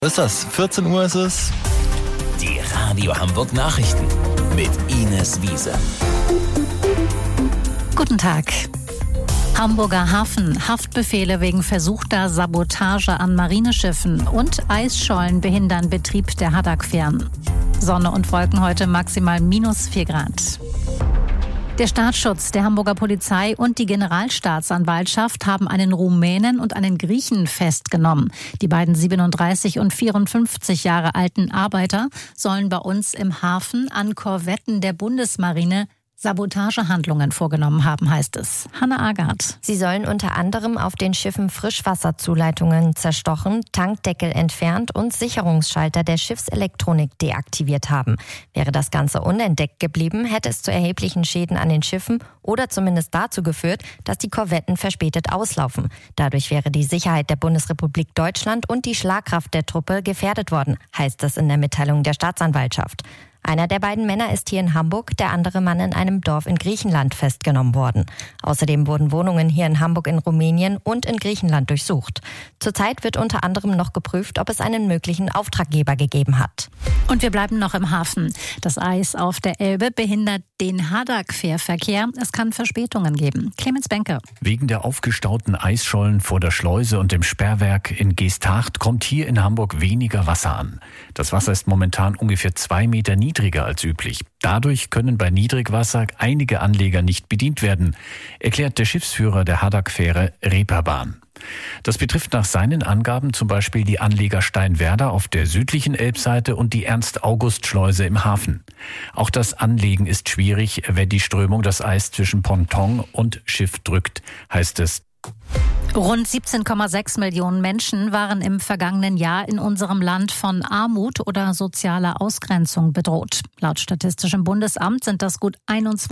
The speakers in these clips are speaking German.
Was ist das? 14 Uhr ist es. Die Radio Hamburg Nachrichten mit Ines Wiese. Guten Tag. Hamburger Hafen, Haftbefehle wegen versuchter Sabotage an Marineschiffen und Eisschollen behindern Betrieb der Haddock-Fähren. Sonne und Wolken heute maximal -4 Grad. Der Staatsschutz, der Hamburger Polizei und die Generalstaatsanwaltschaft haben einen Rumänen und einen Griechen festgenommen. Die beiden 37 und 54 Jahre alten Arbeiter sollen bei uns im Hafen an Korvetten der Bundesmarine Sabotagehandlungen vorgenommen haben, heißt es. Hanna Agard. Sie sollen unter anderem auf den Schiffen Frischwasserzuleitungen zerstochen, Tankdeckel entfernt und Sicherungsschalter der Schiffselektronik deaktiviert haben. Wäre das Ganze unentdeckt geblieben, hätte es zu erheblichen Schäden an den Schiffen oder zumindest dazu geführt, dass die Korvetten verspätet auslaufen. Dadurch wäre die Sicherheit der Bundesrepublik Deutschland und die Schlagkraft der Truppe gefährdet worden, heißt es in der Mitteilung der Staatsanwaltschaft. Einer der beiden Männer ist hier in Hamburg, der andere Mann in einem Dorf in Griechenland festgenommen worden. Außerdem wurden Wohnungen hier in Hamburg, in Rumänien und in Griechenland durchsucht. Zurzeit wird unter anderem noch geprüft, ob es einen möglichen Auftraggeber gegeben hat. Und wir bleiben noch im Hafen. Das Eis auf der Elbe behindert den Haddock-Fährverkehr. Es kann Verspätungen geben. Clemens Benke. Wegen der aufgestauten Eisschollen vor der Schleuse und dem Sperrwerk in Geesthacht kommt hier in Hamburg weniger Wasser an. Das Wasser ist momentan ungefähr 2 Meter niedriger als üblich. Dadurch können bei Niedrigwasser einige Anleger nicht bedient werden, erklärt der Schiffsführer der Haddock-Fähre Reeperbahn. Das betrifft nach seinen Angaben zum Beispiel die Anleger Steinwerder auf der südlichen Elbseite und die Ernst-August-Schleuse im Hafen. Auch das Anlegen ist schwierig, wenn die Strömung das Eis zwischen Ponton und Schiff drückt, heißt es. Rund 17,6 Millionen Menschen waren im vergangenen Jahr in unserem Land von Armut oder sozialer Ausgrenzung bedroht. Laut Statistischem Bundesamt sind das gut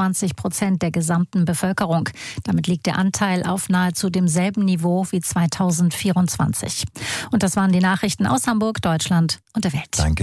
21% der gesamten Bevölkerung. Damit liegt der Anteil auf nahezu demselben Niveau wie 2024. Und das waren die Nachrichten aus Hamburg, Deutschland und der Welt. Danke.